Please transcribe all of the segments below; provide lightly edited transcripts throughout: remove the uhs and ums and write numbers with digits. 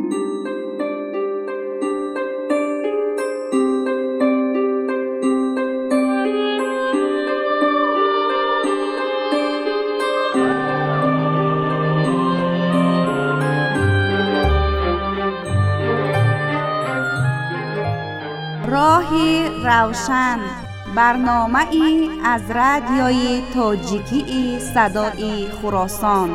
راهی روشن، برنامه‌ای از رادیوی تاجیکی صدای خراسان.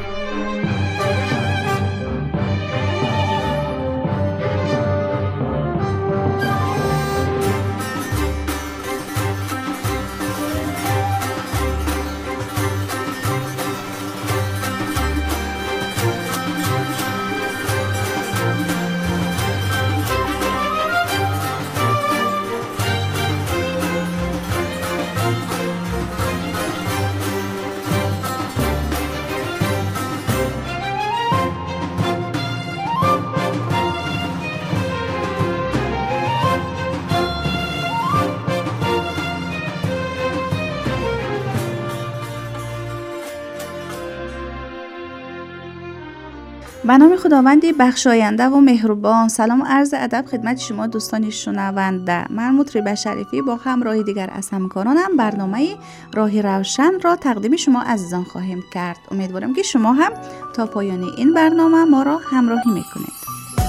به نام خداوندی بخشاینده و مهربان. سلام و عرض ادب خدمت شما دوستان شنونده. من مطرب شریفی با همراه دیگر از همکارانم برنامه راهی روشن را تقدیم شما عزیزان خواهیم کرد. امیدوارم که شما هم تا پایان این برنامه ما را همراهی میکنید.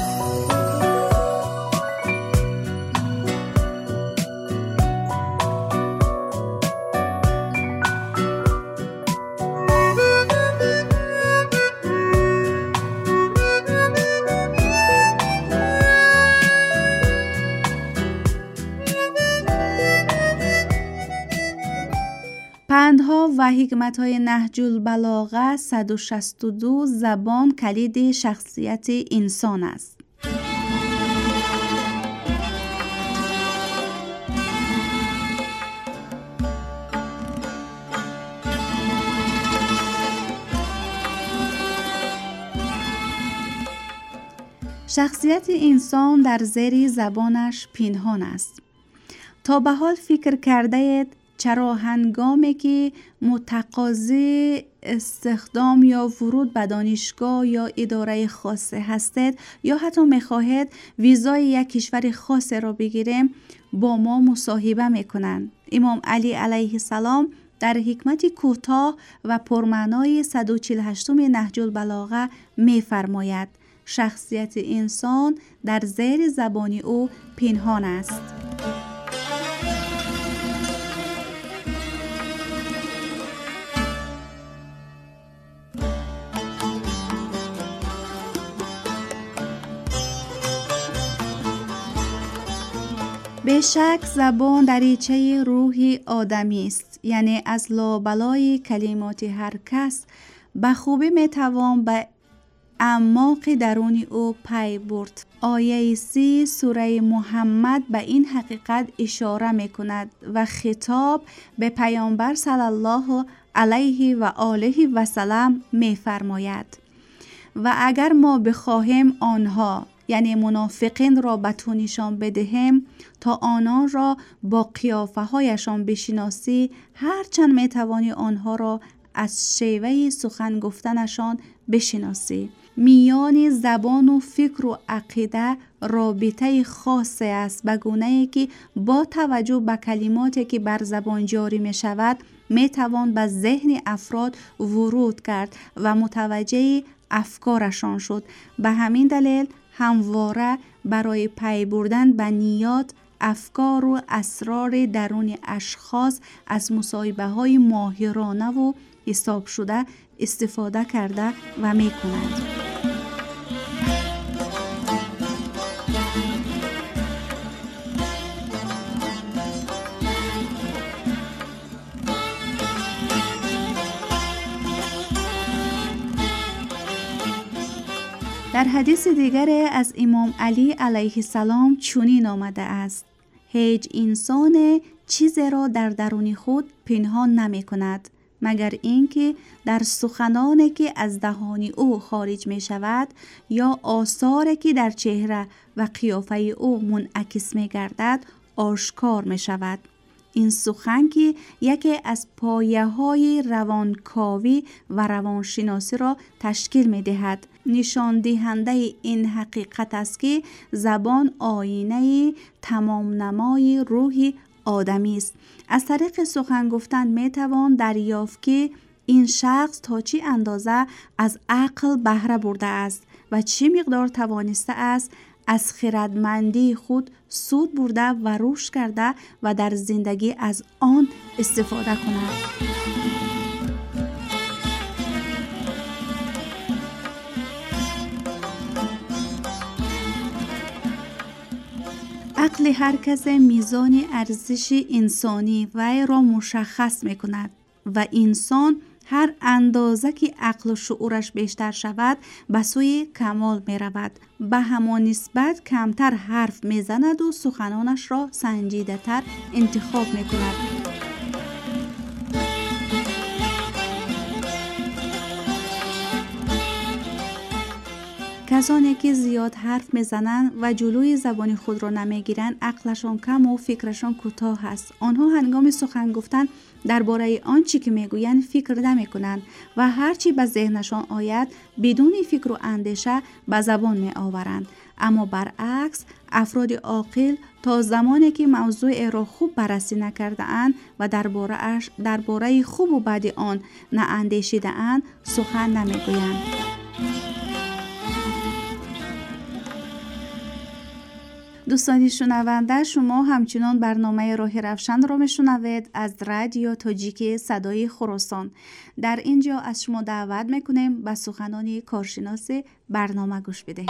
پندها و حکمت‌های نهج البلاغه 162 زبان کلید شخصیت انسان است. شخصیت انسان در زیر زبانش پنهان است. تا به حال فکر کرده اید چرا هنگامی که متقاضی استخدام یا ورود به دانشگاه یا اداره خاصه هستید یا حتی میخواهید ویزای یک کشور خاص را بگیریم با ما مصاحبه میکنند؟ امام علی علیه السلام در حکمت کوتاه و پرمعنای 148 نهج البلاغه میفرماید شخصیت انسان در زیر زبان او پنهان است. به شک زبان دریچه روح آدمی است، یعنی از لابلای کلمات هر کس به خوبی میتوان به اعماق درون او پی برد. آیه 30 سوره محمد به این حقیقت اشاره میکند و خطاب به پیامبر صلی الله علیه و آله و سلم میفرماید و اگر ما بخواهیم آنها یعنی منافقین را به تو نشان بدهیم تا آنان را با قیافه هایشان بشناسی، هرچند میتوانی آنها را از شیوه سخن گفتنشان بشناسی. میان زبان و فکر و عقیده رابطه خاصی است، به گونه‌ای که با توجه به کلماتی که بر زبان جاری می شود می توان به ذهن افراد ورود کرد و متوجه افکارشان شد. به همین دلیل همواره برای پی بردن به نیات، افکار و اسرار درون اشخاص از مصاحبه های ماهرانه و حساب شده استفاده کرده و می کنند. در حدیث دیگر از امام علی علیه السلام چنین آمده است: هیچ انسان چیزی را در درون خود پنهان نمی کند مگر اینکه در سخنانی که از دهان او خارج می شود یا آثاری که در چهره و قیافه او منعکس می گردد آشکار می شود. این سخن که یکی از پایه‌های روانکاوی و روانشناسی را تشکیل می‌دهد، نشان دهنده این حقیقت است که زبان آینه تمام نمای روح آدمی است. از طریق سخن گفتن می‌توان دریافت که این شخص تا چه اندازه از عقل بهره برده است و چه مقدار توانسته است از خردمندی خود سود برده و رشد کرده و در زندگی از آن استفاده کند. عقل هر کس میزان ارزش انسانی وی را مشخص می کند و انسان هر اندازه که عقل و شعورش بیشتر شود به سوی کمال می رود. به همان نسبت کمتر حرف می زند و سخنانش را سنجیده تر انتخاب می کند. کسانی که زیاد حرف میزنند و جلوی زبان خود را نمیگیرند عقلشان کم و فکرشان کوتاه است. آنها هنگام سخن گفتن درباره آنچه که میگویند فکر نمیکنند و هرچی به ذهنشان آید بدون فکر و اندیشه به زبان می آورند. اما برعکس افراد عاقل تا زمانی که موضوع را خوب بررسی نکرده اند و درباره خوب و بد آن نه اندیشیده اند سخن نمیگویند. دوستان شنونده، شما همچنان برنامه راه روشن را میشنوید از رادیو تاجیک صدای خراسان. در اینجا از شما دعوت میکنیم به سخنان کارشناس برنامه گوش بدهید.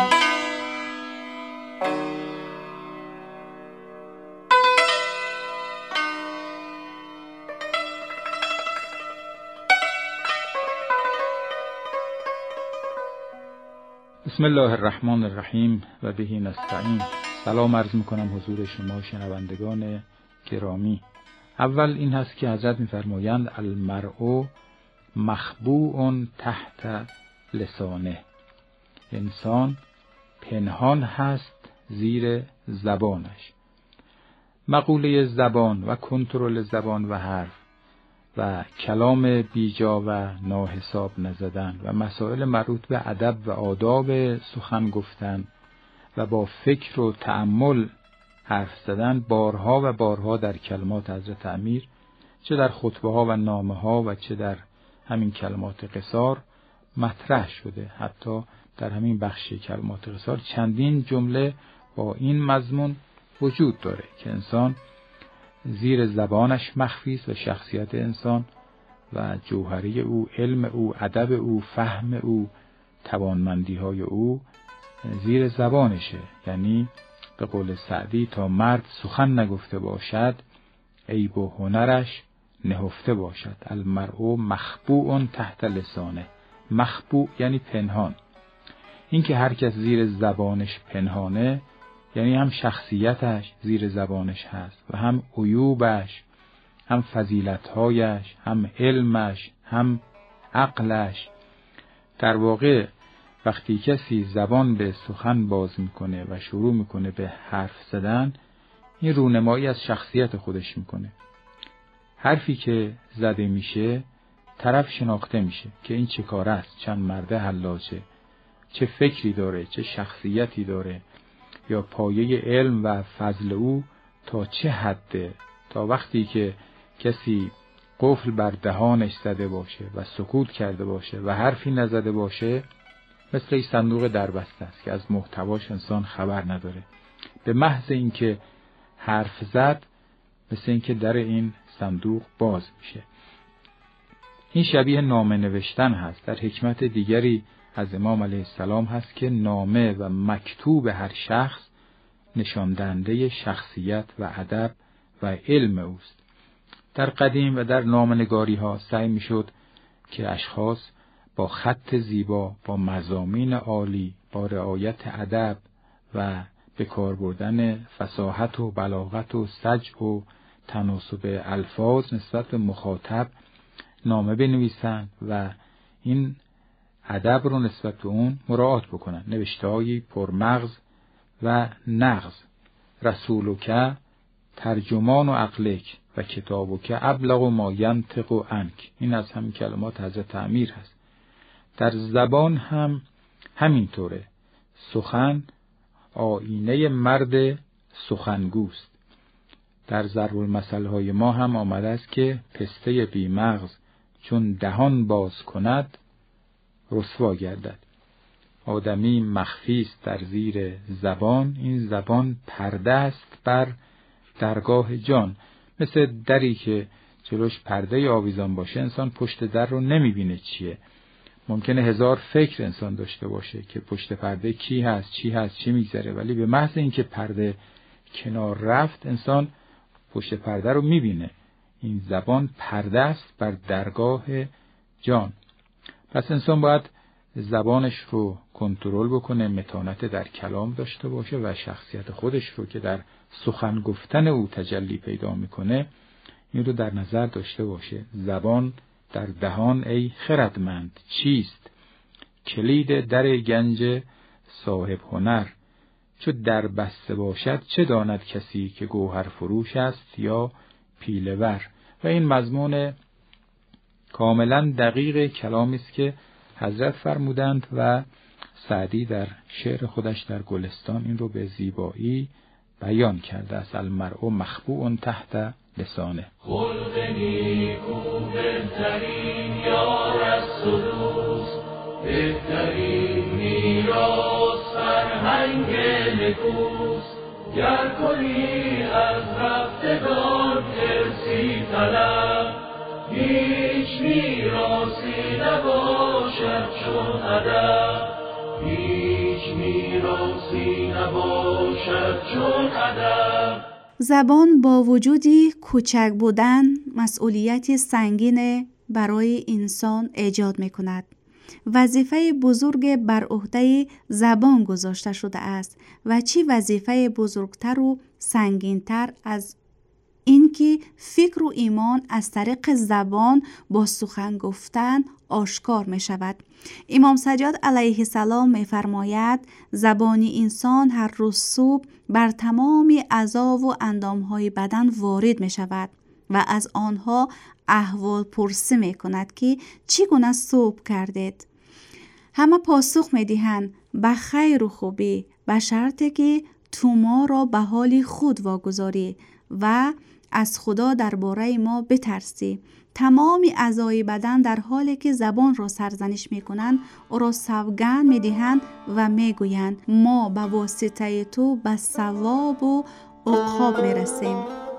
بسم الله الرحمن الرحیم و بهی نستعین. سلام عرض میکنم حضور شما شنوندگان گرامی. اول این هست که حضرت میفرمایند المرء مخبوء تحت لسانه، انسان پنهان هست زیر زبانش. مقوله زبان و کنترل زبان و حرف و کلام بیجا و ناحساب نزدن و مسائل مربوط به ادب و آداب سخن گفتن و با فکر و تأمل حرف زدن بارها و بارها در کلمات حضرت امیر، چه در خطبه ها و نامه ها و چه در همین کلمات قصار مطرح شده. حتی در همین بخش کلمات قصار چندین جمله با این مضمون وجود داره که انسان زیر زبانش مخفی است و شخصیت انسان و جوهری او، علم او، ادب او، فهم او، توانمندی های او زیر زبانشه. یعنی به قول سعدی تا مرد سخن نگفته باشد عیب و هنرش نهفته باشد. المرء مخبوء تحت لسانه. مخبوء یعنی پنهان. این که هر کس زیر زبانش پنهانه یعنی هم شخصیتش زیر زبانش هست و هم عیوبش، هم فضیلتهایش، هم علمش، هم عقلش. در واقع وقتی کسی زبان به سخن باز میکنه و شروع میکنه به حرف زدن، این رونمایی از شخصیت خودش میکنه. حرفی که زده میشه طرف شناخته میشه که این چه کار است، چند مرده حلاجه، چه فکری داره، چه شخصیتی داره، یا پایه علم و فضل او تا چه حده. تا وقتی که کسی قفل بر دهانش زده باشه و سکوت کرده باشه و حرفی نزده باشه، مثل این صندوق دربسته است که از محتواش انسان خبر نداره. به محض اینکه حرف زد مثل اینکه در این صندوق باز میشه. این شبیه نامه نوشتن هست. در حکمت دیگری از امام علیه السلام هست که نامه و مکتوب هر شخص نشان دهنده شخصیت و ادب و علم اوست. در قدیم و در نامه‌نگاری ها سعی میشد که اشخاص با خط زیبا، با مضامین عالی، با رعایت ادب و به کار بردن فصاحت و بلاغت و سجع و تناسب الفاظ نسبت به مخاطب نامه بنویسند و این ادب رو نسبت به اون مراعات بکنن. نوشته‌های پرمغز و نغز. رسولک ترجمان و عقلک، و کتابک ابلغ ما ینطق عنک. این از همین کلمات حضرت امیر هست. در زبان هم همینطوره. سخن آینه مرد سخنگوست. در ضرب المثل های ما هم آمده است که پسته بی مغز چون دهان باز کند رسوا گردد. آدمی مخفی است در زیر زبان. این زبان پرده است بر درگاه جان. مثل دری که جلوش پرده آویزان باشه، انسان پشت در رو نمیبینه چیه. ممکنه هزار فکر انسان داشته باشه که پشت پرده کی هست، چی هست، چی میگذره، ولی به محض اینکه پرده کنار رفت انسان پشت پرده رو میبینه. این زبان پرده است بر درگاه جان. پس انسان باید زبانش رو کنترل بکنه، متانت در کلام داشته باشه و شخصیت خودش رو که در سخن گفتن او تجلی پیدا میکنه این رو در نظر داشته باشه. زبان در دهان ای خردمند چیست؟ کلید در گنج صاحب هنر. چو در بسته باشد چه داند کسی که گوهر فروش است یا پیله ور. و این مضمون کاملا دقیق کلامی است که حضرت فرمودند و سعدی در شعر خودش در گلستان این رو به زیبایی بیان کرده است. المرء مخبوء تحت لسانه. خلق نیکو بهترین یار است و دوست، بهترین میراث فرهنگ نکوست. گر کنی از رفتگان ارثی طلب، هیچ میراثی نباشد چون ادب. هیچ میراثی نباشد چون ادب. زبان با وجودی کوچک بودن مسئولیتی سنگین برای انسان ایجاد می‌کند. وظیفه بزرگ بر عهده زبان گذاشته شده است و چی وظیفه بزرگتر و سنگینتر از اینکه فکر و ایمان از طریق زبان با سخن گفتن آشکار می شود. امام سجاد علیه السلام می فرماید زبان انسان هر روز صبح بر تمام اعضا و اندامهای بدن وارد می شود و از آنها احوال پرسی می کند که چگونه صبح کردید. همه پاسخ می دهند به خیر و خوبی، به شرطی که تو ما را به حال خود واگذاری و از خدا درباره ما بترسی. تمام اعضای بدن در حالی که زبان را سرزنش می کنند او را سوگند می دهند و می گویند ما به واسطه تو به ثواب و عقاب می رسیم.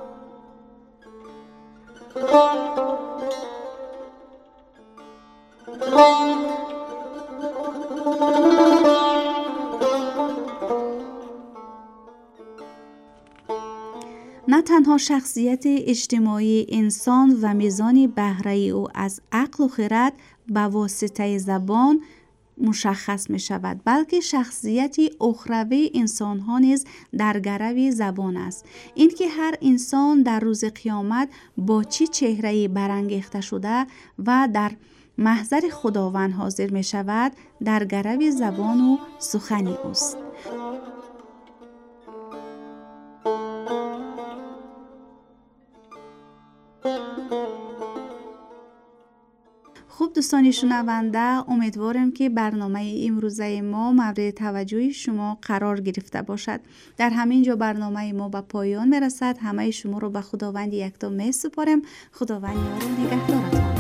نه تنها شخصیت اجتماعی انسان و میزان بهره او از عقل و خرد به واسطه زبان مشخص می شود، بلکه شخصیت اخروی انسان ها نیز در گرو زبان است. اینکه هر انسان در روز قیامت با چه چهره‌ای برانگیخته شده و در محضر خداوند حاضر می شود در گرو زبان و سخن اوست. خوب دوستان شنونده، امیدوارم که برنامه امروزه ما مورد توجه شما قرار گرفته باشد. در همین جا برنامه ما به پایان میرسد. همه شما رو به خداوند یکتا میسپارم. خداوند یار و نگهدارتان.